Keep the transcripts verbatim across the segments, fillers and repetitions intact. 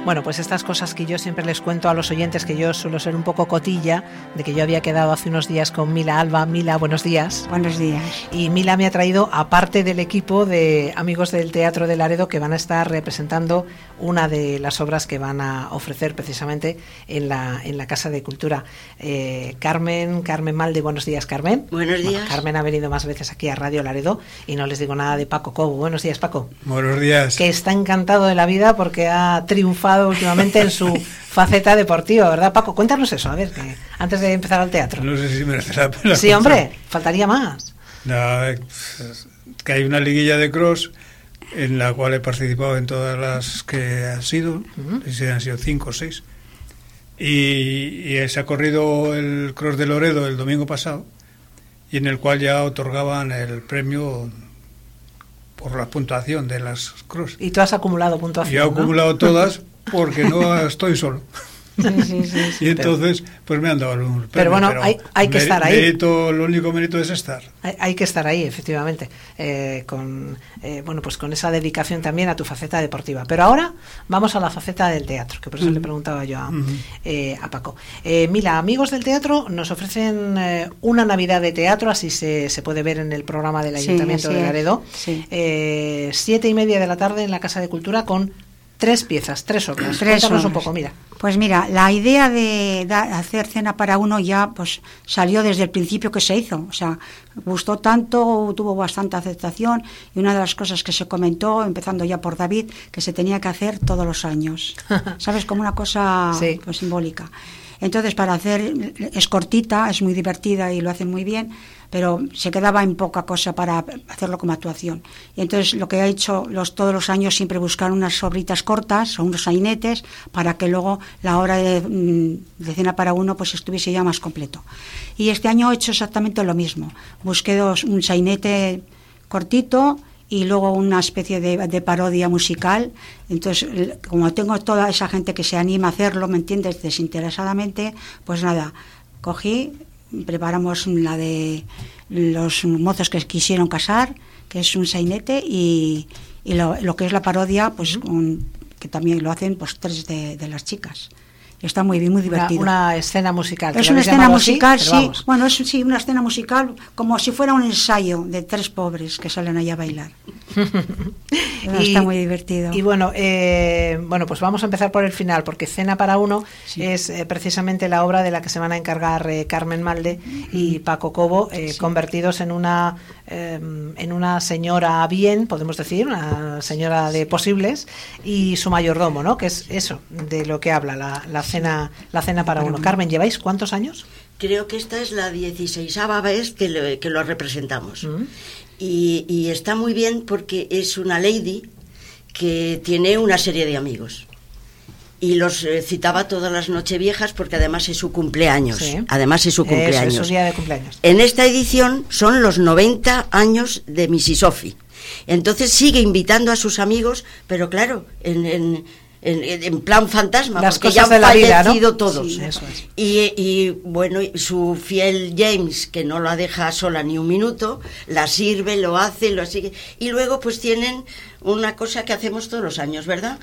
Bueno, pues estas cosas que yo siempre les cuento a los oyentes, que yo suelo ser un poco cotilla, de que yo había quedado hace unos días con Mila Alba. Mila, buenos días. Buenos días. Y Mila me ha traído, aparte del equipo de amigos del Teatro de Laredo, que van a estar representando una de las obras que van a ofrecer precisamente en la, en la Casa de Cultura. Eh, Carmen, Carmen Malde, buenos días, Carmen. Buenos días. Bueno, Carmen ha venido más veces aquí a Radio Laredo y no les digo nada de Paco Cobo. Buenos días, Paco. Buenos días. Que está encantado de la vida porque ha triunfado últimamente en su faceta deportiva, ¿verdad, Paco? Cuéntanos eso, a ver, que antes de empezar al teatro. No sé si merece la pena. Sí, hombre, faltaría más. No, que hay una liguilla de cross en la cual he participado en todas las que han sido, uh-huh. si han sido cinco o seis, y, y se ha corrido el cross de Loredo el domingo pasado, y en el cual ya otorgaban el premio por la puntuación de las cross. Y tú has acumulado puntuación, Yo he acumulado, ¿no? Todas, porque no estoy solo. Sí, sí, sí, sí. Y entonces, pues me han dado un premio. Pero bueno, pero hay, hay que estar ahí. Mérito, lo único mérito es estar. Hay, hay que estar ahí, efectivamente, eh, con eh, bueno, pues con esa dedicación también a tu faceta deportiva. Pero ahora vamos a la faceta del teatro, que por eso uh-huh. le preguntaba yo a, uh-huh. eh, a Paco. Eh, Mila, amigos del teatro nos ofrecen eh, una Navidad de teatro, así se, se puede ver en el programa del Ayuntamiento sí, de Laredo. Sí. Eh, siete y media de la tarde en la Casa de Cultura con tres piezas, tres obras. Tres Cuéntanos obras. un poco, mira. Pues mira, la idea de, de hacer Cena para uno ya pues salió desde el principio que se hizo. O sea, gustó tanto, tuvo bastante aceptación, y una de las cosas que se comentó, empezando ya por David, que se tenía que hacer todos los años. ¿Sabes? Como una cosa sí. pues, simbólica. Entonces, para hacer, es cortita, es muy divertida y lo hacen muy bien, pero se quedaba en poca cosa para hacerlo como actuación. Y entonces lo que he hecho los, todos los años, siempre buscar unas obritas cortas o unos sainetes para que luego la hora de, de Cena para uno pues estuviese ya más completo. Y este año he hecho exactamente lo mismo. Busqué dos, un sainete cortito y luego una especie de, de parodia musical. Entonces, como tengo toda esa gente que se anima a hacerlo, ¿me entiendes?, desinteresadamente, pues nada, cogí, preparamos la de los mozos que quisieron casar, que es un sainete, y, y lo, lo que es la parodia, pues un, que también lo hacen pues tres de, de las chicas. Está muy bien, muy divertido. Una, una escena musical. Es una escena musical, así, sí. Vamos. Bueno, es sí, una escena musical como si fuera un ensayo de tres pobres que salen allá a bailar. y, está muy divertido. Y bueno, eh, bueno, pues vamos a empezar por el final, porque Cena para uno sí. es eh, precisamente la obra de la que se van a encargar eh, Carmen Malde y Paco Cobo, eh, sí. convertidos en una eh, en una señora bien, podemos decir, una señora de posibles, y su mayordomo, ¿no? Que es eso de lo que habla la, la cena la cena para uno. Carmen, ¿lleváis cuántos años? Creo que esta es la dieciseisava vez que lo, que lo representamos. Mm. Y, y está muy bien porque es una lady que tiene una serie de amigos. Y los eh, citaba todas las nocheviejas porque además es su cumpleaños. Sí. Además es su cumpleaños. Eso, es su día de cumpleaños. En esta edición son los noventa años de Missis Sophie. Entonces sigue invitando a sus amigos, pero claro, en... en En, en plan fantasma, las porque cosas ya han de la vida, fallecido ¿no? todos. Sí, eso es. y, y bueno, su fiel James, que no la deja sola ni un minuto, la sirve, lo hace, lo sigue. Y luego pues tienen una cosa que hacemos todos los años, ¿verdad?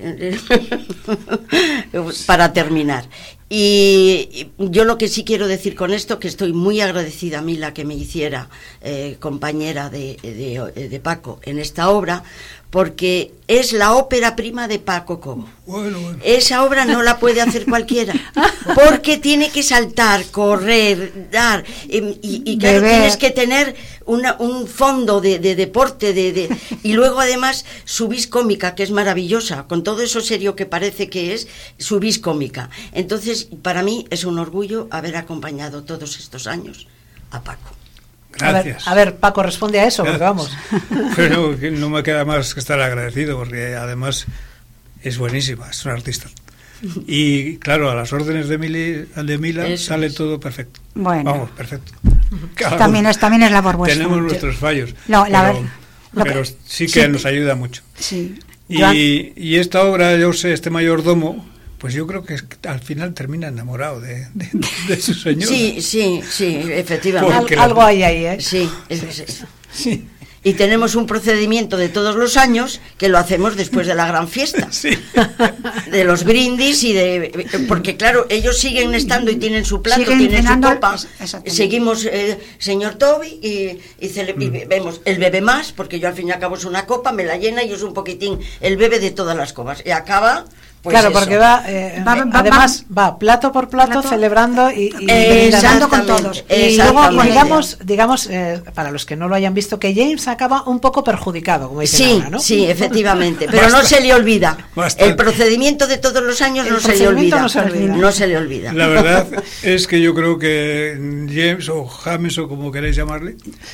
Para terminar. Y yo lo que sí quiero decir con esto, que estoy muy agradecida a Mila que me hiciera eh, compañera de, de, de Paco en esta obra, porque es la ópera prima de Paco Cobo. Bueno, bueno. Esa obra no la puede hacer cualquiera, porque tiene que saltar, correr, dar, y, y, y claro, tienes que tener una, un fondo de, de deporte, de, de, y luego además su vis cómica, que es maravillosa, con todo eso serio que parece que es, su vis cómica. Entonces, para mí es un orgullo haber acompañado todos estos años a Paco. Gracias. A ver, a ver, Paco, responde a eso, porque vamos. Pero no me queda más que estar agradecido, porque además es buenísima, es una artista. Y claro, a las órdenes de, Mili, de Mila eso sale es. Todo perfecto. Bueno. Vamos, perfecto. Claro, también, es, también es labor vuestra. Tenemos nuestros fallos, no, la pero, ver, pero que, sí que sí, nos ayuda mucho. Sí. Y, y esta obra, yo sé, este mayordomo, pues yo creo que al final termina enamorado de, de, de su señora. Sí, sí, sí, efectivamente. Al, algo hay ahí, ¿eh? Sí, es, es, es. Sí. Y tenemos un procedimiento de todos los años que lo hacemos después de la gran fiesta. Sí. De los brindis y de... Porque claro, ellos siguen estando y tienen su plato, Siguen tienen su cenando, copa. exactamente. Seguimos, eh, señor Toby, y, y, cele- y bebemos. Él bebe más, porque yo al fin y al cabo es una copa, me la llena y es un poquitín. Él bebe de todas las copas. Y acaba... Pues claro, eso. porque va, eh, Va- va- además va plato por plato, plato, celebrando y, y Exactamente, brindando con todos. Y luego, exactamente. digamos, digamos eh, para los que no lo hayan visto, que James acaba un poco perjudicado, como dicen Sí, ahora, ¿no? sí, efectivamente, pero Basta. no se le olvida. Basta. El procedimiento de todos los años El no se le procedimiento olvida. no se olvida. No se le olvida. La verdad es que yo creo que James o James o como queráis llamarle,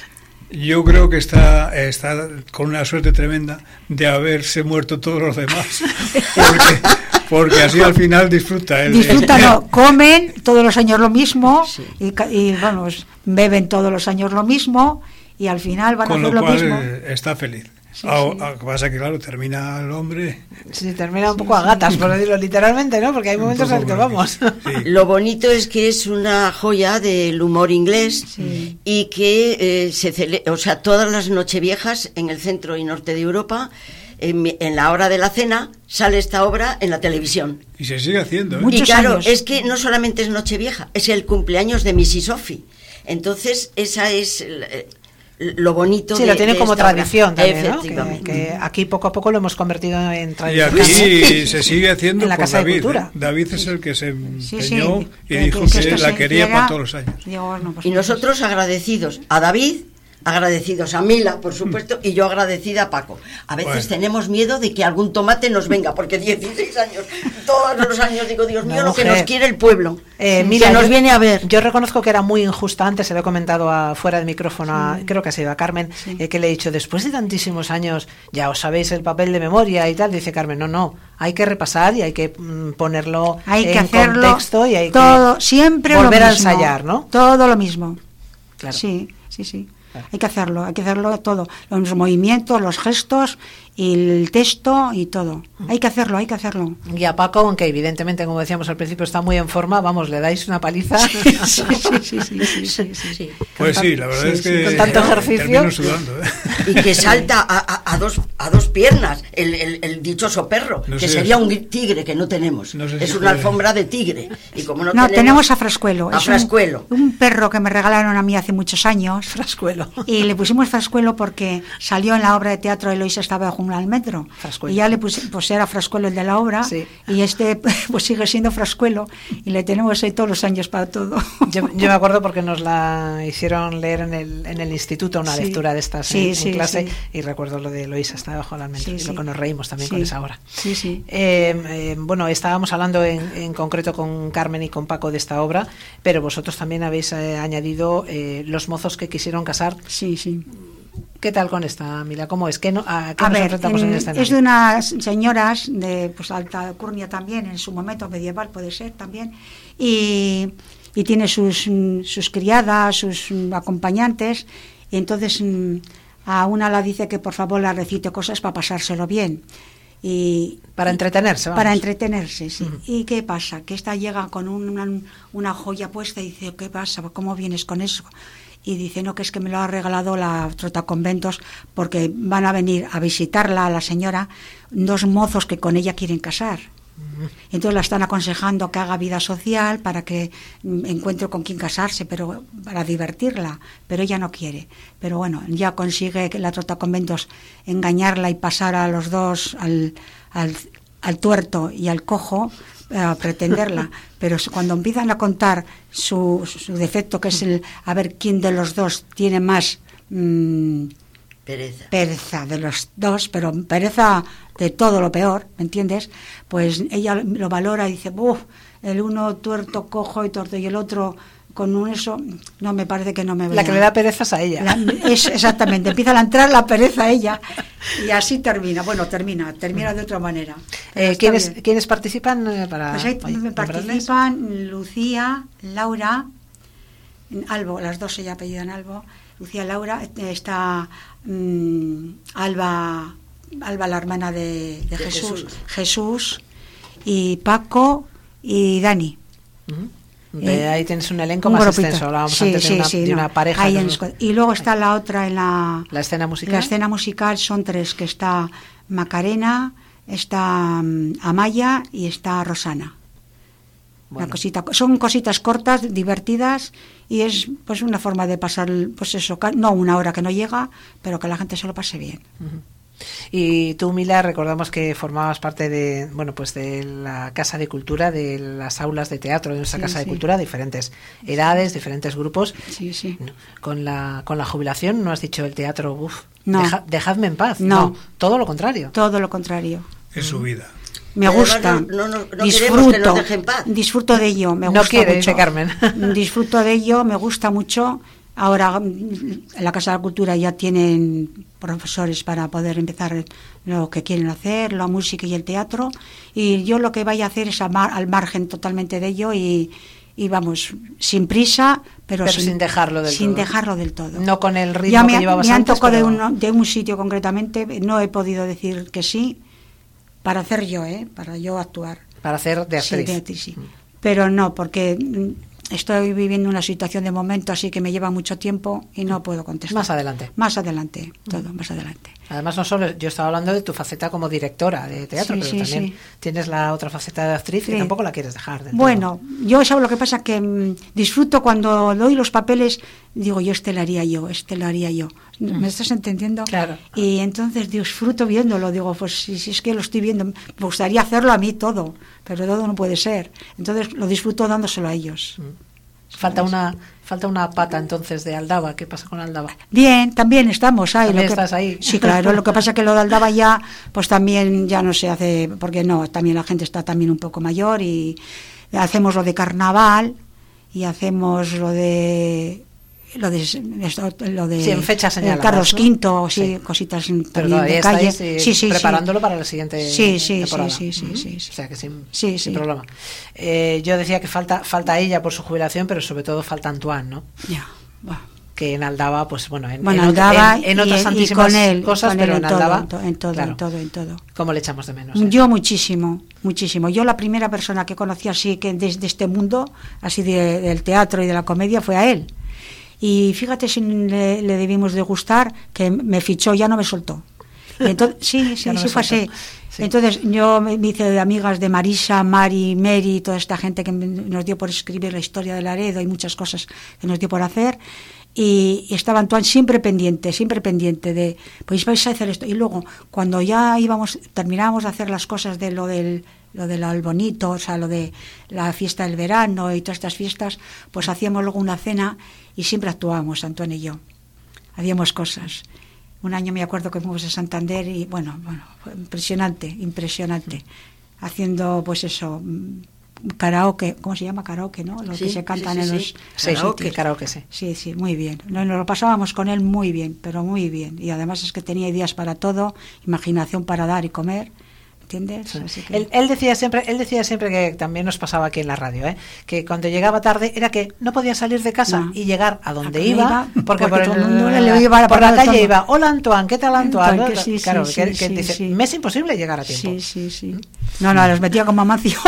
yo creo que está, está con una suerte tremenda de haberse muerto todos los demás. Porque, porque así al final disfruta él. Disfrutan, no, comen todos los años lo mismo Sí. y, ca- y vamos, beben todos los años lo mismo y al final van Con a hacer lo lo cual mismo. eh, está feliz. Sí, Ah, sí. ah, lo que pasa que claro, termina el hombre. Sí, termina un poco a gatas, por decirlo literalmente, ¿no? Porque hay un momentos en poco los que vamos. bromista. Sí. Lo bonito es que es una joya del humor inglés Sí. y que eh, se cele- o sea, todas las nocheviejas en el centro y norte de Europa, en, mi- en la hora de la cena, sale esta obra en la televisión. Y se sigue haciendo. ¿eh? Muchos y claro, años. es que no solamente es Nochevieja, es el cumpleaños de missus Sophie. Entonces, esa es eh, lo bonito Sí, de, lo tiene de como esta obra. tradición también, ¿no? Que, Efectivamente. que aquí poco a poco lo hemos convertido en Y tradición. aquí se sigue haciendo En la por Casa de David. Cultura. ¿eh? David es el que se Sí, sí, empeñó y que- dijo que que, esto la se quería hiciera- para todos los años. Digo, bueno, pues Y nosotros agradecidos a David, agradecidos a Mila, por supuesto, y yo agradecida a Paco. A veces Bueno. tenemos miedo de que algún tomate nos venga, porque dieciséis años, todos los años digo, Dios mío, No, lo que mujer. nos quiere el pueblo. Eh, Sí, mira, que nos yo- viene a ver. Yo reconozco que era muy injusta antes, se lo he comentado a, fuera del micrófono, a- creo que ha sido a Carmen, eh, que le he dicho, después de tantísimos años, ya os sabéis el papel de memoria y tal, dice Carmen, no, no, hay que repasar y hay que mm, ponerlo hay que en hacerlo contexto y hay todo, que siempre volver lo a mismo, ensayar, ¿no? Todo lo mismo. Claro. Sí, sí, sí. Claro. Hay que hacerlo, hay que hacerlo todo. Los movimientos, los gestos, y el texto y todo. Hay que hacerlo, hay que hacerlo. Y a Paco, aunque evidentemente, como decíamos al principio, está muy en forma, vamos, le dais una paliza. Sí, sí, sí, sí, sí, sí, sí, sí. Pues sí, la verdad Sí, es sí, que con tanto ejercicio. termino sudando. ¿eh? Y que salta a, a- a dos a dos piernas, el, el- el dichoso perro, No que sé sería si- un tigre que no tenemos. No sé si es una puede. alfombra de tigre. Y como no, No, tenemos a Frascuelo. A Es un- Frascuelo. Un, perro que me regalaron a mí hace muchos años. Frascuelo. Y le pusimos Frascuelo porque salió en la obra de teatro Eloísa estaba junto al metro. Frascuelo. Y ya le puse, pues era Frascuelo el de la obra. Sí. Y este pues sigue siendo Frascuelo. Y le tenemos ahí todos los años para todo. Yo, yo me acuerdo porque nos la hicieron leer en el, en el instituto, una Sí. lectura de estas Sí, en, en sí, clase, sí. y recuerdo lo de Eloísa, estaba bajo la almendra, Sí, y sí. lo que nos reímos también Sí. con esa obra. Sí, sí. Eh, eh, bueno, estábamos hablando en, en concreto con Carmen y con Paco de esta obra, pero vosotros también habéis eh, añadido eh, los mozos que quisieron casar. Sí, sí. ¿Qué tal con esta, Mila? ¿Cómo es? ¿Qué no, ¿A qué A nos ver, enfrentamos en, en- el escenario? es de unas señoras de pues alta alcurnia también, en su momento medieval puede ser también, y, y tiene sus, mm, sus criadas, sus mm, acompañantes, y entonces mm, a una la dice que por favor la recite cosas para pasárselo bien. Y, Para entretenerse, vamos. Para entretenerse, sí. Ujú. ¿Y qué pasa? Que esta llega con un- una, una joya puesta y dice, ¿qué pasa? ¿Cómo vienes con eso? Y dice, no, que es que me lo ha regalado la Trotaconventos porque van a venir a visitarla, a la señora, dos mozos que con ella quieren casar. Entonces la están aconsejando que haga vida social para que mm, encuentre con quién casarse, pero para divertirla, pero ella no quiere. Pero bueno, ya consigue que la Trotaconventos engañarla y pasar a los dos, al, al, al tuerto y al cojo, a pretenderla. Pero cuando empiezan a contar su, su defecto, que es el a ver quién de los dos tiene más mmm, Pereza. pereza de los dos, pero pereza de todo lo peor, ¿me entiendes? Pues ella lo valora y dice, uff, el uno tuerto, cojo y torto, y el otro con un eso, no, me parece que no me La que le da pereza es a ella. La- es, exactamente, empieza a entrar la pereza a ella y así termina, bueno, termina, termina de otra manera. Pero Eh, está ¿quiénes, bien. ¿Quiénes participan eh, para Pues ahí oye, nombrarles? participan Lucía, Laura, Albo, las dos ella apellidan Albo, Lucía, Laura, eh, está mm, Alba, Alba la hermana de, de De Jesús, Jesús. Jesús, y Paco y Dani. Ujú. De ahí tienes un elenco un más grupito. extenso. Hablábamos Sí, antes sí, de, una, sí, de no. una pareja. Ahí ¿no? en Esco- y luego está la otra en la... La escena musical. La escena musical son tres, que está Macarena, está um, Amaya y está Rosana. Bueno. Una cosita, son cositas cortas, divertidas, y es pues una forma de pasar, pues eso, no una hora que no llega, pero que la gente se lo pase bien. Uh-huh. Y tú, Mila, recordamos que formabas parte de, bueno, pues de la Casa de Cultura, de las aulas de teatro de nuestra Sí, Casa sí. de Cultura, diferentes edades, diferentes grupos. Sí, sí. Con la con la jubilación no has dicho el teatro, uff, No. deja, dejadme en paz. No. No, todo lo contrario. Todo lo contrario. Es su vida. Me Además, gusta, no- no- no queremos disfruto, que nos deje en paz. disfruto de ello, me No gusta quiere, mucho. dice Carmen. Disfruto de ello, me gusta mucho. Ahora en la Casa de la Cultura ya tienen profesores para poder empezar lo que quieren hacer, la música y el teatro, y yo lo que vaya a hacer es al, mar, al margen totalmente de ello y, y vamos, sin prisa, pero, Pero sin dejarlo del sin todo. dejarlo del todo. No con el ritmo ya me, que llevabas me han antes, tocado pero- de, un, de un sitio concretamente, no he podido decir que sí, para hacer yo, ¿eh? Para yo actuar. Para hacer de Sí, actriz. de actriz, sí. Pero no, porque mm, estoy viviendo una situación de momento así que me lleva mucho tiempo y no puedo contestar. Más adelante. Más adelante, todo, más adelante. Además, no solo yo estaba hablando de tu faceta como directora de teatro, Sí, pero sí, también sí. tienes la otra faceta de actriz Sí. que tampoco la quieres dejar. del Bueno, yo eso lo que pasa que mm, disfruto cuando doy los papeles, digo yo este lo haría yo, este lo haría yo. ¿Me estás entendiendo? Claro. Y entonces disfruto viéndolo, digo, pues si, si es que lo estoy viendo, me gustaría hacerlo a mí todo, pero todo no puede ser. Entonces lo disfruto dándoselo a ellos. todo. Falta una falta una pata entonces de Aldaba. ¿Qué pasa con Aldaba? Bien, también estamos ahí. ¿También Lo que- estás ahí? Sí, claro. Lo que pasa es que lo de Aldaba ya, pues también ya no se hace, porque no, también la gente está también un poco mayor y hacemos lo de carnaval y hacemos lo de lo de esto, lo de Sí, en fechas eh, señaladas, Carlos ¿no? Quinto, sí, Sí. cositas Pero también todavía de calle. estáis eh, Sí, sí, preparándolo sí. para la siguiente Sí, sí, temporada. sí, sí, sí, Ujú. sí, sí. O sea que sin, Sí, sin sí. problema. Eh, yo decía que falta falta ella por su jubilación, pero sobre todo falta Antoine, ¿no? Ya, bueno. Que en Aldaba, pues bueno, en, Bueno, en, otra- Aldaba en, en y- otras y tantísimas con él, cosas, con él pero en en todo, Aldaba, en to- en todo, claro, en todo, en todo. ¿cómo le echamos de menos? eh? Yo muchísimo, muchísimo. Yo la primera persona que conocí así que desde este mundo, así de- del teatro y de la comedia, fue a él. Y fíjate si le, le debimos de gustar, que me fichó, ya no me soltó. Y entonces, sí, sí, Ya no sí me fue soltó. así. Sí. Entonces yo me me hice de amigas de Marisa, Mari, Mary, toda esta gente que me- nos dio por escribir la historia de Laredo y muchas cosas que nos dio por hacer. Y, y estaba Antoine siempre pendiente, siempre pendiente de, pues vais a hacer esto. Y luego, cuando ya íbamos, terminábamos de hacer las cosas de lo del lo del Albonito, o sea, lo de la fiesta del verano y todas estas fiestas, pues hacíamos luego una cena y siempre actuábamos, Antoine y yo. Hacíamos cosas. Un año me acuerdo que fuimos a Santander y, bueno, bueno, fue impresionante, impresionante. Haciendo, pues eso, mm, karaoke, ¿cómo se llama? Karaoke, ¿no? Lo Sí, que se cantan sí, sí, en sí. los Sí, Karaoke. que karaoke, sí. Sí, sí, muy bien. Nos, nos lo pasábamos con él muy bien, pero muy bien. Y además es que tenía ideas para todo, imaginación para dar y comer, ¿entiendes? Sí. Así que- Él, él decía siempre, él decía siempre que también nos pasaba aquí en la radio, ¿eh? Que cuando llegaba tarde era que no podía salir de casa No. y llegar a donde A donde iba, iba, porque, porque por, todo el- el mundo le la, iba a por la parar calle todo. iba, hola Antoine, ¿qué tal Antoine? Antoine, ¿No? que sí, claro, sí, que, sí, que sí, dice, sí. me es imposible llegar a tiempo. Sí, sí, sí. No, no, los metía como amancio.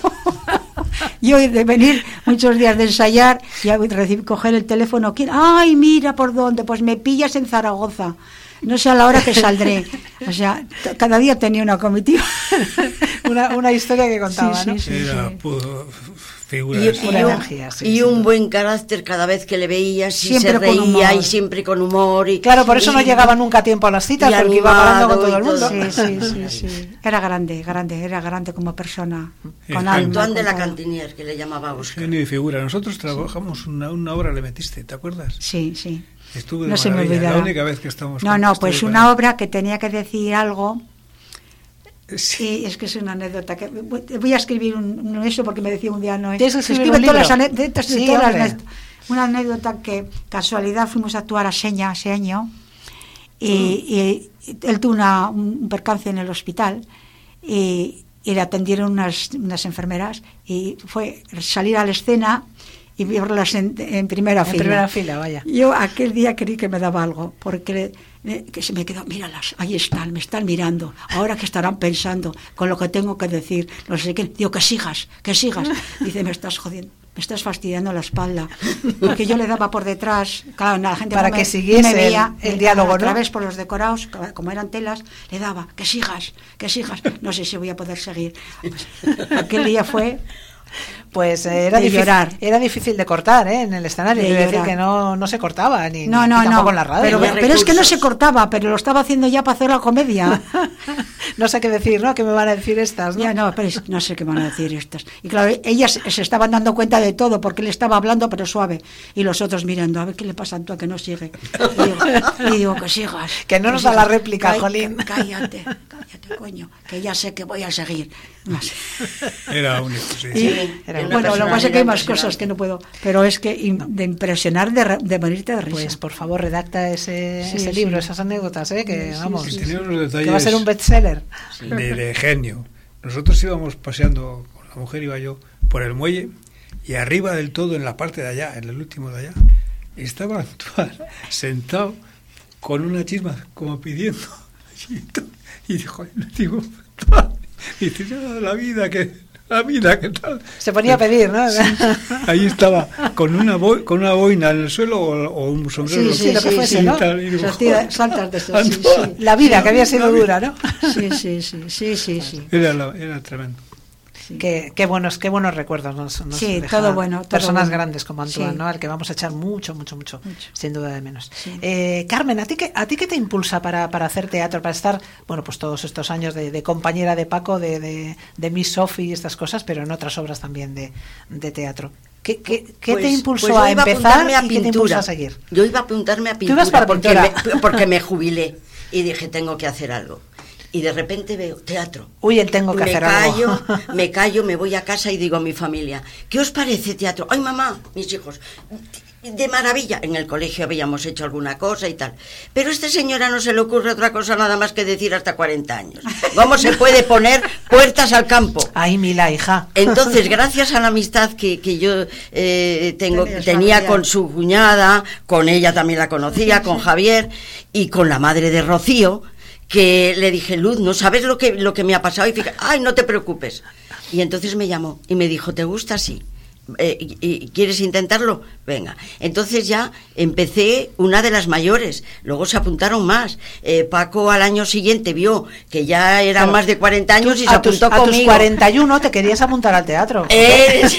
Yo de venir muchos días de ensayar y a recibir, coger el teléfono, ¿quién? Ay, mira por dónde, pues me pillas en Zaragoza. No sé a la hora que saldré. O sea, t- cada día tenía una comitiva. una, una historia que contaba, Sí, sí, ¿no? sí. Era puro figura. Y, de y Pura un, energía, sí, y sin un duda. buen carácter cada vez que le veías y Siempre se con reía humor. y siempre con humor. Y, Claro, por eso y- no llegaba nunca a tiempo a las citas, y porque iba animado parando con todo y el mundo. todo. Sí, sí, sí, sí. Era grande, grande, era grande como persona. Sí. Con alma. Antoine de con la todo. Cantinier, que le llamaba Oscar. Genio de figura. Nosotros trabajamos una, una obra, le metiste, ¿te acuerdas? Sí, sí. Estuvo de No se me maravilla, olvidará. la única vez que estamos No, con- no, estuve pues con una él. obra que tenía que decir algo. Sí. Y es que es una anécdota que voy a escribir un, un eso porque me decía un día no ¿Tienes que se escribir escribe un todas las libro? anécdotas de Sí, todas las hombre. anécdotas. Una anécdota que casualidad fuimos a actuar a Seña ese año y, y él tuvo una, un percance en el hospital y, y le atendieron unas, unas enfermeras y fue salir a la escena y verlas en, en primera en fila. En primera fila, vaya. Yo aquel día creí que me daba algo, porque eh, que se me quedó, míralas, ahí están, me están mirando, ahora que estarán pensando con lo que tengo que decir, no sé qué. Digo, que sigas, que sigas. Dice, me estás jodiendo, me estás fastidiando la espalda, porque yo le daba por detrás, claro, la gente para no que me, siguiese me veía, el, el diálogo, a ¿no? través por los decorados, como eran telas, le daba, que sigas, que sigas. No sé si voy a poder seguir. Pues, aquel día fue... Pues eh, era, difícil, llorar. era difícil de cortar, ¿eh? En el escenario. Quiero decir que no, no se cortaba, ni, no, ni no, tampoco no. en la radio. Pero, pero es que no se cortaba, pero lo estaba haciendo ya para hacer la comedia. No sé qué decir, ¿no? ¿Qué me van a decir estas, no? Ya, no, pero es, no sé qué van a decir estas. Y claro, ellas se estaban dando cuenta de todo, porque él estaba hablando, pero suave. Y los otros mirando, a ver qué le pasa a Antúa, que no sigue. Y digo, y digo que sigas. Que no que nos sigas. da la réplica, Cállate, Jolín. Cállate, cállate, coño, que ya sé que voy a seguir. No sé. Era único, sí. Y, Sí, era una bueno, lo que pasa es que hay más personalidad cosas que no puedo, pero es que im- de impresionar, de, re- de morirte de risa. Pues por favor, redacta ese, Sí, ese sí. libro, esas anécdotas, ¿eh? Que Sí, vamos, sí, Y tenía unos que va a ser un detalles bestseller. de, de genio. Nosotros íbamos paseando, con la mujer iba yo, por el muelle, y arriba del todo, en la parte de allá, en el último de allá, estaba Antoine sentado con una chisma, como pidiendo. Y dijo, digo, Antoine, y dice, ya, la vida, que la vida, ¿qué tal? Se ponía a pedir, ¿no? Ahí estaba, con una boi- con una boina en el suelo o, o un sombrero. Sí, sí, lo que sí, fuese, sí, ¿no? tal, y digo, Esas tira- joder, saltas de eso, sí, Antoine. sí. La vida, que había sido dura, ¿no? Sí, sí, sí, sí, sí, sí. Era, la- era tremendo. Qué, qué buenos, qué buenos recuerdos nos, nos Sí, deja todo bueno, todo personas bueno. grandes como Antoine, Sí. ¿no? Al que vamos a echar mucho, mucho, mucho, Mucho. sin duda de menos. Sí. Eh, Carmen, ¿a ti qué, a ti qué te impulsa para, para hacer teatro, para estar, bueno, pues todos estos años de, de compañera de Paco, de, de, de Miss Sophie y estas cosas, pero en otras obras también de, de teatro? ¿Qué, qué, qué Pues- te impulsó pues yo a iba empezar apuntarme a y qué te pintura. impulsa a seguir? Yo iba a apuntarme a pintura ibas para porque, pintura. Me, porque me jubilé y dije, tengo que hacer algo. Y de repente veo teatro. Uy, el tengo que me hacer callo, algo. me callo, me voy a casa y digo a mi familia, ¿qué os parece teatro? Ay, mamá, mis hijos, de maravilla. En el colegio habíamos hecho alguna cosa y tal. Pero a esta señora no se le ocurre otra cosa nada más que decir hasta cuarenta años. ¿Cómo se puede poner puertas al campo? Ay, Mila, hija. Entonces, gracias a la amistad que, que yo eh, tengo, Tenías tenía familiar. con su cuñada, con ella también la conocía, con Javier, y con la madre de Rocío, que le dije, Luz, ¿no sabes lo que, lo que me ha pasado? Y fíjate, ay, no te preocupes. Y entonces me llamó y me dijo, ¿te gusta así? Eh, y, y, ¿quieres intentarlo? Venga. Entonces ya empecé una de las mayores, luego se apuntaron más. Eh, Paco al año siguiente vio que ya eran Claro. más de cuarenta años Tú, y se a tus, apuntó a tus conmigo. cuarenta y uno te querías apuntar al teatro. Eres-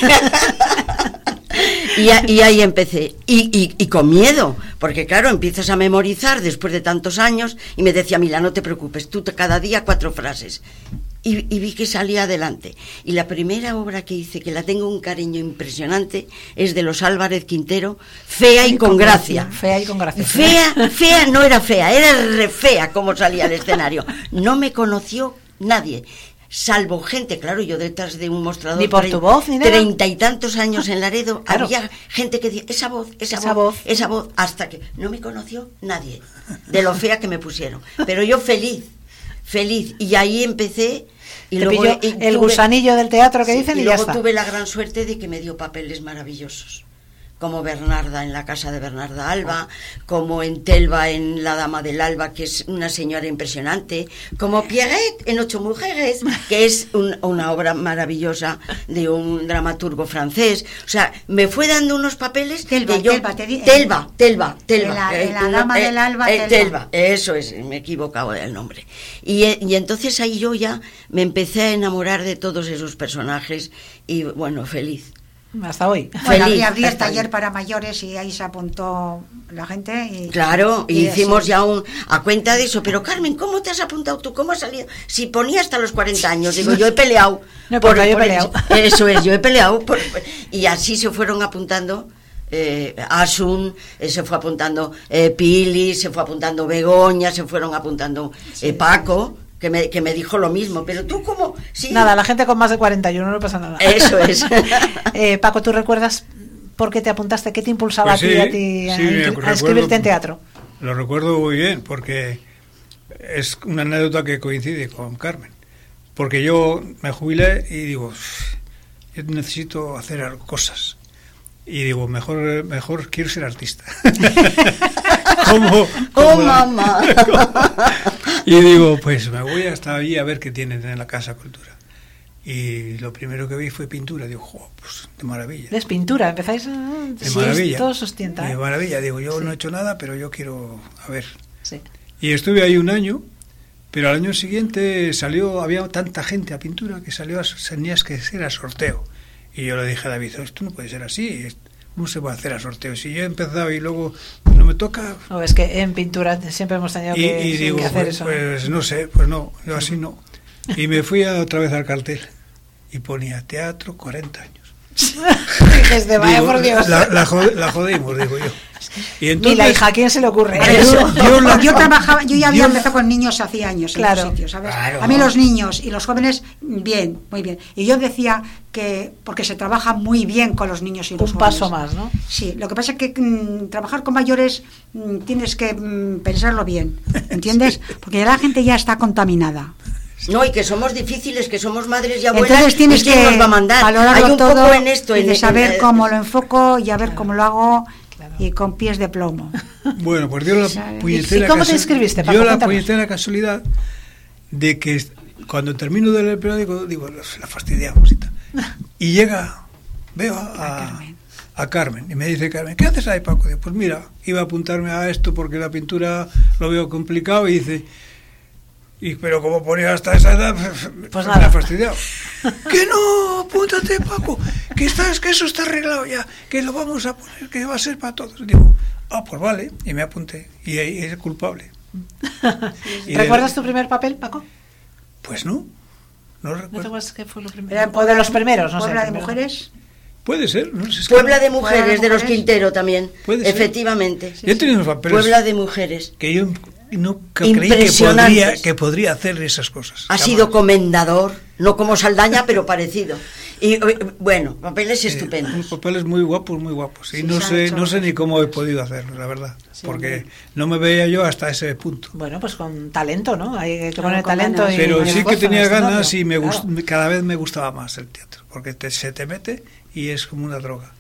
y, a- y ahí empecé. Y, y, y con miedo, porque claro, empiezas a memorizar después de tantos años. Y me decía, Mila, no te preocupes, tú te- cada día cuatro frases. Y, y vi que salía adelante. Y la primera obra que hice, que la tengo un cariño impresionante, es de los Álvarez Quintero, Fea y con gracia. Fea y con gracia. Fea, fea no era fea, era re fea como salía al escenario. No me conoció nadie, salvo gente, claro, yo detrás de un mostrador. Ni por trein- tu voz, ni nada. Treinta y tantos años en Laredo, Claro. había gente que decía, esa voz, esa, Esa voz, voz. esa voz, hasta que no me conoció nadie, de lo fea que me pusieron. Pero yo feliz, feliz, y ahí empecé. Y Te luego pilló y el tuve- gusanillo del teatro que Sí, dicen y, y ya luego está. tuve la gran suerte de que me dio papeles maravillosos, como Bernarda en La casa de Bernarda Alba, como en Telva en La dama del alba, que es una señora impresionante, como Pierrette en Ocho mujeres, que es un- una obra maravillosa de un dramaturgo francés. O sea, me fue dando unos papeles Telva, que yo... Telva, te di- Telva, Telva, Telva. De la- de Eh, la no, dama eh, del alba, eh, Telva. Eso es, me he equivocado del nombre. Y, eh, y entonces ahí yo ya me empecé a enamorar de todos esos personajes y bueno, feliz. Hasta hoy. Bueno, Feliz, había abrí el hasta taller ahí. para mayores y ahí se apuntó la gente. Y, Claro, y y hicimos así. ya un a cuenta de eso. Pero Carmen, ¿cómo te has apuntado tú? ¿Cómo has salido? Si ponía hasta los cuarenta años, digo, yo he peleado. No, porque yo he peleado. Eso es, yo he peleado. por- y así se fueron apuntando. Eh, Asun, eh, se fue apuntando eh, Pili, se fue apuntando Begoña, se fueron apuntando eh, Paco, que me, que me dijo lo mismo. Pero tú, ¿cómo? Sí. Nada, la gente con más de cuarenta y uno no pasa nada. Eso es. eh, Paco, ¿tú recuerdas por qué te apuntaste? ¿Qué te impulsaba Pues sí, a ti, a, ti a, sí, me a recuerdo- escribirte en teatro? Lo recuerdo muy bien porque es una anécdota que coincide con Carmen. Porque yo me jubilé y digo, yo necesito hacer algo- cosas. y digo, mejor mejor quiero ser artista. como, como ¡Oh, la, mamá! como, y digo, pues me voy hasta allí a ver qué tienen en la Casa Cultura. Y lo primero que vi fue pintura. Digo, jo, pues de maravilla. ¿Es pintura? ¿Empezáis a...? De Sí, maravilla. Todos os tienta, De ¿eh? maravilla. Digo, yo Sí. no he hecho nada, pero yo quiero... A ver. Sí. Y estuve ahí un año, pero al año siguiente salió... Había tanta gente a pintura que salió a... Tenías que hacer a sorteo. Y yo le dije a David, esto no puede ser así. ¿Cómo se va a hacer a sorteo? Si yo he empezado y luego no me toca... No, es que en pintura siempre hemos tenido Y, que, y digo, que hacer pues, eso. pues no sé, pues no, yo así no. Y me fui a, otra vez al cartel y ponía teatro cuarenta años. Desde vaya Digo, por Dios. La, la, jode- la jodimos, digo yo. Y Ni entonces, la hija, ¿a quién se le ocurre? Yo, yo la- yo trabajaba, yo ya había yo- empezado con niños hacía años en Claro. los sitios, ¿sabes? Claro. A mí los niños y los jóvenes, bien, muy bien. Y yo decía que, porque se trabaja muy bien con los niños y los Un jóvenes. paso más, ¿no? Sí, lo que pasa es que mm, trabajar con mayores mm, tienes que mm, pensarlo bien, ¿entiendes? Porque ya la gente ya está contaminada. No, y que somos difíciles, que somos madres y abuelas. Entonces tienes ¿y quién que nos va a mandar? valorarlo Hay un todo poco en esto. y en, de saber en- cómo lo enfoco y a ver cómo lo hago Claro. y con pies de plomo. bueno, pues dio la ¿Sabes? puñetera ¿Y cómo te casu- inscribiste, Paco? dio la Cuéntanos. puñetera casualidad de que cuando termino de leer el periódico, digo, la fastidiamos y tal. Y llega, veo a, A Carmen. a Carmen y me dice, Carmen, ¿qué haces ahí, Paco? Digo, pues mira, iba a apuntarme a esto porque la pintura lo veo complicado y dice... Y, pero como ponía hasta esa edad, Pues me nada. ha fastidiado. Que no, apúntate, Paco, que estás, que eso está arreglado ya, que lo vamos a poner, que va a ser para todos. Digo, ah, pues vale, y me apunté, y ahí es culpable. Y ¿Recuerdas de- tu primer papel, Paco? Pues no, no ¿No te recuerdo. acuerdas qué fue lo primero? Era O de los primeros, no sé. Puebla de primero. mujeres. Puede ser, no sé. es que- Puebla de Mujeres, Puebla de de los Mujeres. Quintero también. Puede ser. Efectivamente. Yo he tenido unos papeles Puebla de Mujeres. que yo no creí que Impresionantes. podría, que podría hacer esas cosas. Ha Jamás. sido comendador, no como Saldaña, pero parecido. Y eh, bueno, papeles Eh, estupendos. unos papeles muy guapos, muy guapos. Y Sí, no se han sé, hecho no sé muchos. ni cómo he podido hacerlo, la verdad. Sí, porque hombre. no me veía yo hasta ese punto. Bueno, pues con talento, ¿no? Hay que Claro, poner con talento ganas. y Pero y sí que esfuerzo en tenía el ganas escenario. y me Claro. gust- cada vez me gustaba más el teatro, porque te- se te mete y es como una droga.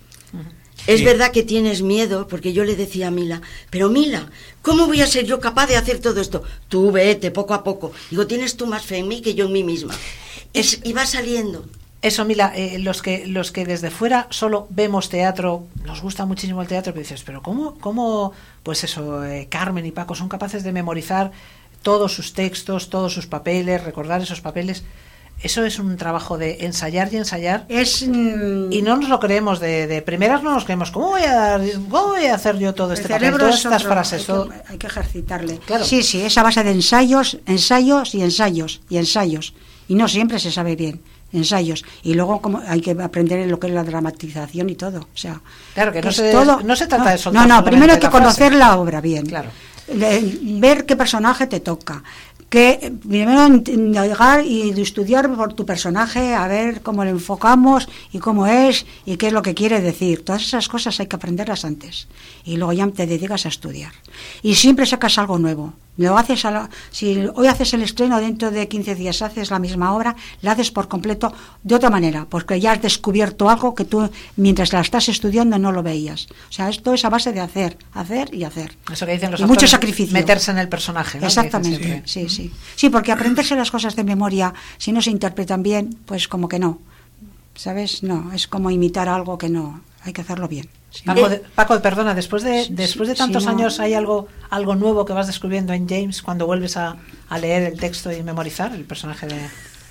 Es Sí. verdad que tienes miedo, porque yo le decía a Mila, pero Mila, ¿cómo voy a ser yo capaz de hacer todo esto? Tú vete, poco a poco. Digo, tienes tú más fe en mí que yo en mí misma. Es, y va saliendo. Eso, mira, eh, los que los que desde fuera solo vemos teatro, nos gusta muchísimo el teatro, pero dices, pero ¿cómo, cómo pues eso, eh, Carmen y Paco son capaces de memorizar todos sus textos, todos sus papeles, recordar esos papeles? Eso es un trabajo de ensayar y ensayar. Es mm, Y no nos lo creemos de, de primeras, no nos creemos. ¿Cómo voy a, cómo voy a hacer yo todo el este papel, cerebro todas es estas otro, frases? hay, todo- que, hay que ejercitarle. Claro. Sí, sí, es a base de ensayos, ensayos y ensayos y ensayos. Y no siempre se sabe bien, ensayos. Y luego como hay que aprender lo que es la dramatización y todo. O sea, Claro, que no es se- no se trata no, de soltar No, no, solamente primero hay que la frase. conocer la obra bien. Claro. Le- ver qué personaje te toca, que primero llegar y estudiar por tu personaje, a ver cómo lo enfocamos y cómo es y qué es lo que quiere decir. Todas esas cosas hay que aprenderlas antes y luego ya te dedicas a estudiar. Y siempre sacas algo nuevo. Lo haces a la- si hoy haces el estreno, dentro de quince días haces la misma obra, la haces por completo de otra manera, porque ya has descubierto algo que tú mientras la estás estudiando no lo veías. O sea, esto es a base de hacer, hacer y hacer. Eso que dicen los Y mucho actores, sacrificio. meterse en el personaje, ¿no? Que dicen Exactamente, siempre. sí, sí. Sí, porque aprenderse las cosas de memoria, si no se interpretan bien, pues como que no. ¿Sabes? No, es como imitar algo que no. Hay que hacerlo bien. Sí. Paco, de- Paco, perdona, después de Sí, después de sí, tantos no. años, ¿hay algo algo nuevo que vas descubriendo en James cuando vuelves a, a leer el texto y memorizar el personaje de,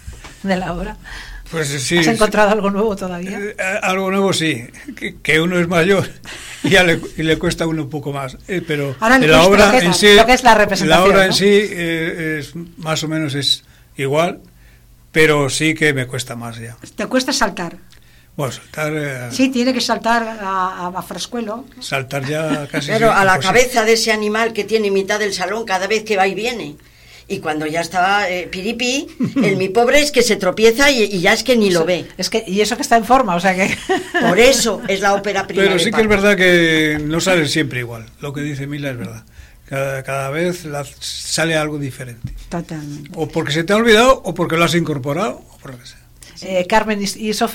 de la obra? Pues sí. ¿Has encontrado algo nuevo todavía? Eh, algo nuevo sí, que, que uno es mayor y ya le, y le cuesta a uno un poco más. Eh, pero Ahora le la cuesta obra lo que es- en sí, lo que es la representación, la obra en ¿no? sí eh, es más o menos es igual, pero sí que me cuesta más ya. Te cuesta saltar. Bueno, saltar, eh, Sí, tiene que saltar a, a, a frascuelo. saltar ya casi. Pero sí, a la imposible. cabeza de ese animal que tiene mitad del salón cada vez que va y viene. Y cuando ya estaba eh, piripí, el mi pobre es que se tropieza y, y ya es que ni lo ve. Es que y eso que está en forma, o sea que Por eso es la ópera prima. Pero de sí que es Paco. verdad que no sale siempre igual. Lo que dice Mila es verdad. Cada, cada vez la- sale algo diferente. Totalmente. O porque se te ha olvidado, o porque lo has incorporado, o por lo que sea. eh, Carmen y, y Sofi,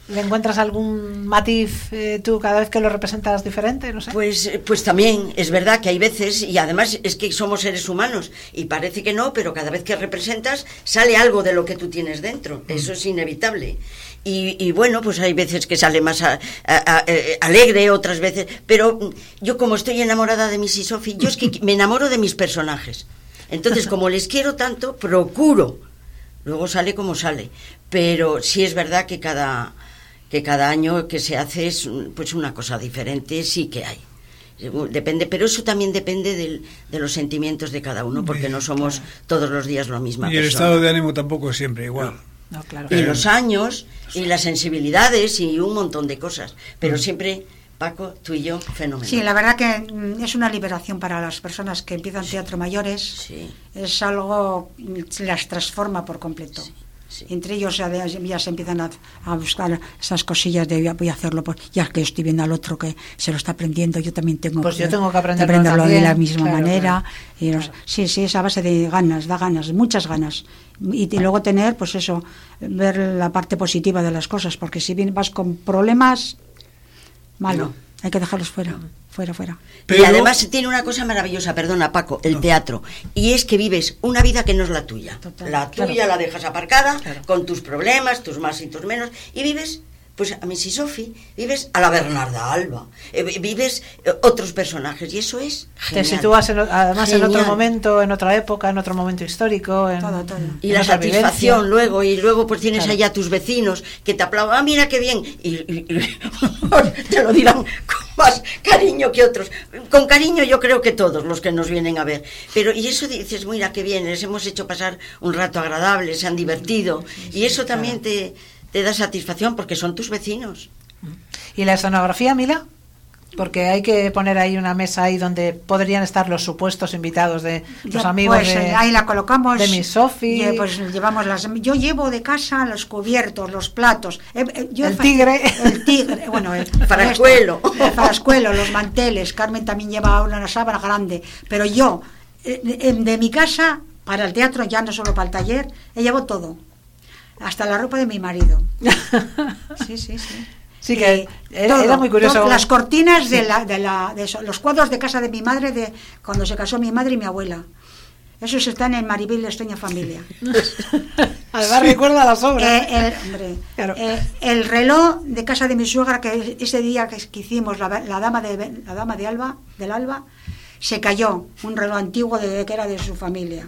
¿Le encuentras algún matiz eh, tú cada vez que lo representas diferente? No sé. Pues, pues también es verdad que hay veces, y además es que somos seres humanos, y parece que no, pero cada vez que representas sale algo de lo que tú tienes dentro, eso es inevitable. Y, y bueno, pues hay veces que sale más a, a, a, alegre, otras veces, pero yo como estoy enamorada de Missy Sophie, yo es que me enamoro de mis personajes. Entonces, como les quiero tanto, procuro, luego sale como sale, pero sí es verdad que cada... que cada año que se hace es pues una cosa diferente, sí que hay. Depende, pero eso también depende del, de los sentimientos de cada uno, porque no somos todos los días la misma y el persona. estado de ánimo tampoco es siempre igual. No, no, claro. Y los años, y las sensibilidades, y un montón de cosas. Pero Mm. siempre, Paco, tú y yo, fenómeno. Sí, la verdad que mm, es una liberación para las personas que empiezan teatro mayores. Sí. Es algo, mm, las transforma por completo. Sí. Sí. Entre ellos ya, ya se empiezan a, a buscar esas cosillas de voy a hacerlo, pues, ya que estoy viendo al otro que se lo está aprendiendo, yo también tengo Pues que, yo tengo que aprenderlo, aprenderlo también, de la misma claro, manera. claro, y los, claro. Sí, sí, es a base de ganas, da ganas, muchas ganas. Y, y luego tener, pues eso, ver la parte positiva de las cosas, porque si bien vas con problemas, malo, No. hay que dejarlos fuera, fuera, fuera. Pero- Y además tiene una cosa maravillosa, perdona Paco, el No. teatro, y es que vives una vida que no es la tuya. Total, la tuya claro. la dejas aparcada, Claro. con tus problemas, tus más y tus menos, y vives, pues a Missy Sophie, vives a la Bernarda Alba, eh, vives eh, otros personajes, y eso es Te genial. sitúas en o- además en otro Genial. momento, en otra época, en otro momento histórico. En, Todo, todo. Y en la otra satisfacción vivencia. luego, y luego pues tienes Claro. allá a tus vecinos que te aplauden, ah, mira qué bien, y, y- y te lo dirán con más cariño que otros. Con cariño yo creo que todos los que nos vienen a ver. Pero, y eso dices, mira qué bien, les hemos hecho pasar un rato agradable, se han divertido, y eso también te, te da satisfacción porque son tus vecinos. ¿Y la escenografía, Mila? Porque hay que poner ahí una mesa ahí donde podrían estar los supuestos invitados de los Ya, amigos pues, de, eh, ahí la colocamos de Miss Sophie. y, pues llevamos las yo llevo de casa los cubiertos, los platos, eh, eh, yo El fa- tigre. el tigre, bueno, el Farascuelo. esto, el farascuelo, los manteles. Carmen también lleva una sábana grande, pero yo eh, de, de mi casa para el teatro, ya no solo para el taller, eh, llevo todo, hasta la ropa de mi marido. Sí, sí, sí. Sí, que Y era- todo, era muy curioso. todo, las cortinas de Sí. la, de la, de eso, los cuadros de casa de mi madre de cuando se casó mi madre y mi abuela. Esos están en Maribel Estoña Familia. Además recuerda las obras. Eh, el, hombre, Claro. eh, el reloj de casa de mi suegra, que ese día que, que hicimos la, la dama de la dama de Alba, del Alba, se cayó, un reloj antiguo de, que era de su familia.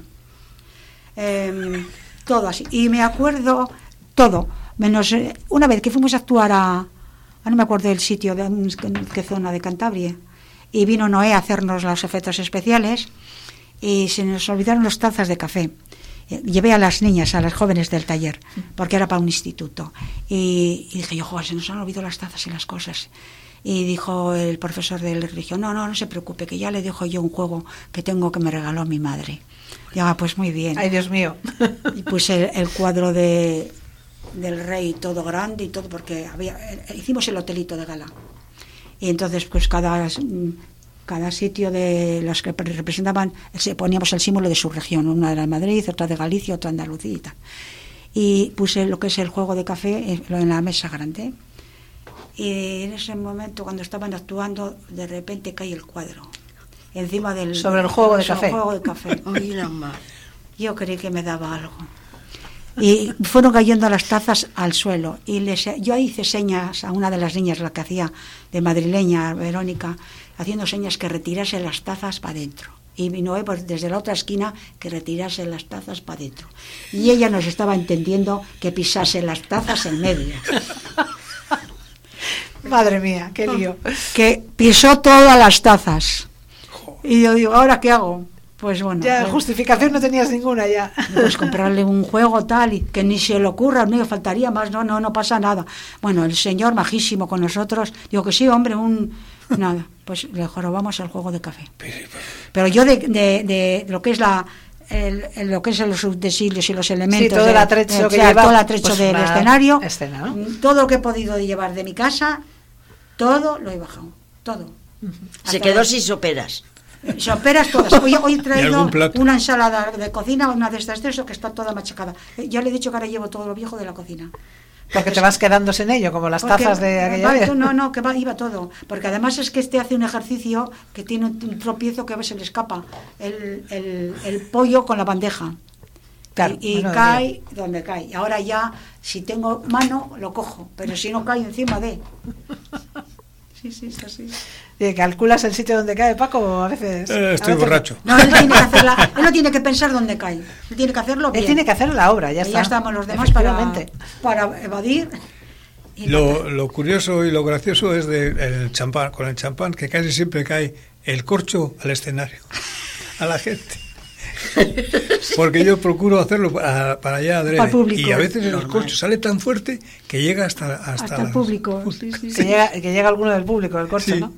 Eh, todo así. Y me acuerdo todo, menos eh, una vez que fuimos a actuar a, a no me acuerdo del sitio, de en qué zona de Cantabria, y vino Noé a hacernos los efectos especiales y se nos olvidaron las tazas de café. Eh, Llevé a las niñas, a las jóvenes del taller, porque era para un instituto. Y, y dije yo, joder, se nos han olvidado las tazas y las cosas. Y dijo el profesor del religión, no, no, no se preocupe, que ya le dejo yo un juego que tengo que me regaló mi madre. Y ah, pues muy bien. Ay, Dios mío. Y puse el, el cuadro de del rey todo grande y todo, porque había hicimos el hotelito de gala. Y entonces pues cada cada sitio de los que representaban, poníamos el símbolo de su región, una era de Madrid, otra de Galicia, otra de Andalucía y tal. Y puse lo que es el juego de café en la mesa grande. Y en ese momento, cuando estaban actuando, de repente cae el cuadro encima del Sobre el juego de sobre café. el juego de café. Ay, la mar. Yo creí que me daba algo. Y fueron cayendo las tazas al suelo. Y les, yo hice señas a una de las niñas, la que hacía de madrileña, Verónica, haciendo señas que retirase las tazas para adentro. Y Noé pues, desde la otra esquina que retirase las tazas para adentro. Y ella nos estaba entendiendo que pisase las tazas en medio. Madre mía, qué lío. Que pisó todas las tazas. Y yo digo, ¿ahora qué hago? Pues bueno. Ya, pues, justificación no tenías ninguna ya. pues comprarle un juego tal y que ni se le ocurra, no faltaría más, no, no, no pasa nada. Bueno, el señor majísimo con nosotros, digo que sí, hombre, un nada, pues le jorobamos el juego de café. Pero yo de, de, de lo que es la el, el- lo que es los utensilios y los elementos, Sí, todo de- el atrecho de- o que sea, lleva, todo el atrecho pues, del una escenario, escena, ¿no? todo lo que he podido llevar de mi casa, todo lo he bajado, todo. Se Hasta quedó la- sin soperas. Soperas todas. Hoy, hoy he traído algún plato? una ensalada de cocina, una de estas de eso que está toda machacada. Eh, Ya le he dicho que ahora llevo todo lo viejo de la cocina. Porque te vas quedando sin ello, como las Porque tazas de aquella va, vez. No, no, que va, iba todo. Porque además es que este hace un ejercicio que tiene un tropiezo que a veces se le escapa. El, el, el pollo con la bandeja. Claro, y y bueno, cae bien. donde cae. Y ahora ya, si tengo mano, lo cojo. Pero si no cae encima de... Sí, sí, es así. ¿Y calculas el sitio donde cae, Paco, o a veces? Eh, estoy a veces... borracho. No, él tiene que hacerla, él no tiene que pensar dónde cae. Él tiene que hacerlo bien. Él tiene que hacer la obra, ya Y está. ya estamos los demás para, para evadir. Y Lo, lo curioso y lo gracioso es de el champán, con el champán, que casi siempre cae el corcho al escenario, a la gente. Porque yo procuro hacerlo para, para allá adrede. Para el público. Y a veces el Normal. corcho sale tan fuerte que llega hasta hasta, hasta el las- público. Sí, sí, Que sí. llega, que llega alguno del público, el corcho, Sí. ¿no?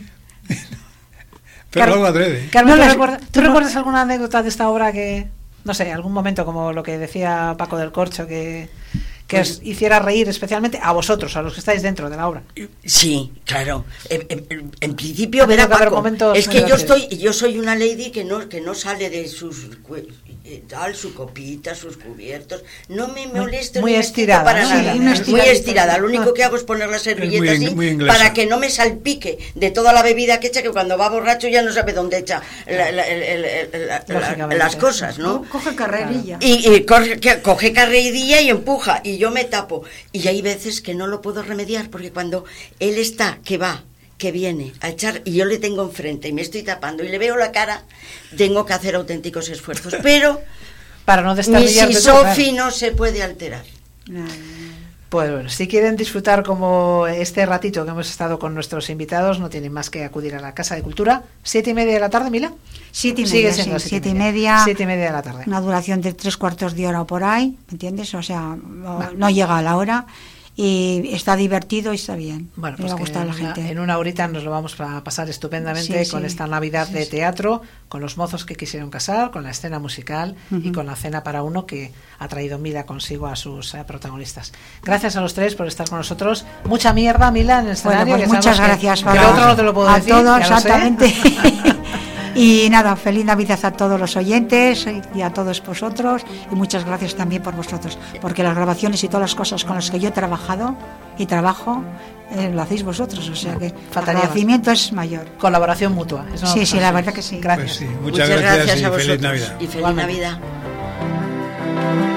Pero Car- lo hago adrede. Carmen, No ¿tú, las- recuerdas, tú tú no- recuerdas alguna anécdota de esta obra que, no sé, algún momento como lo que decía Paco del Corcho, que, que os hiciera reír especialmente a vosotros, a los que estáis dentro de la obra? Sí, claro. En, en- en principio, Ha tenido verá, que haber Paco, momentos es que yo graciosos. estoy, yo soy una lady que no, que no sale de sus cue- eh, tal, su copita, sus cubiertos. No me Muy- molesto muy ni me estirada, para ¿no? nada. Sí, una muy estiradita. estirada. Lo único que hago es poner la servilleta muy in- así muy inglesa. para que no me salpique de toda la bebida que echa, que cuando va borracho ya no sabe dónde echa la- la- el- el- el- la- la- Lógicamente. las cosas, ¿no? Co- Coge carrerilla. Y, y coge, que- coge carreidilla y empuja, y yo me tapo. Y hay veces que no lo puedo remediar, porque cuando él está, que va, que viene a echar, y yo le tengo enfrente y me estoy tapando y le veo la cara, tengo que hacer auténticos esfuerzos. Pero Para no mi destabilizarte tú, Sofi claro. no se puede alterar. No, Pues bueno, si quieren disfrutar como este ratito que hemos estado con nuestros invitados, no tienen más que acudir a la Casa de Cultura. ¿Siete y media de la tarde, Mila? Siete y Sigue media, siendo sí, siete siete y y media. media. Siete y media de la tarde. Una duración de tres cuartos de hora o por ahí, ¿me entiendes? O sea, no, no llega a la hora y está divertido y está bien. Bueno, Le pues va a que gustar a la en una- gente. en una horita nos lo vamos a pasar estupendamente Sí, con sí. esta Navidad Sí, de sí. teatro, con los mozos que quisieron casar, con la escena musical y Ujú. con la cena para uno que ha traído Mila consigo a sus eh, protagonistas. Gracias a los tres por estar con nosotros. Mucha mierda, Mila, en el Bueno, escenario. pues que muchas sabemos que- gracias que para lo otro no te lo puedo a decir, todos, ya lo sé. exactamente. Y nada, feliz Navidad a todos los oyentes y a todos vosotros, y muchas gracias también por vosotros, porque las grabaciones y todas las cosas con las que yo he trabajado y trabajo eh, lo hacéis vosotros, o sea que el Faltaría más. agradecimiento es mayor. Colaboración mutua. eso no Sí, pasa sí, la así. verdad que sí. Gracias. Pues sí, muchas, gracias, y a feliz vosotros. Navidad. Y feliz Igualmente. Navidad.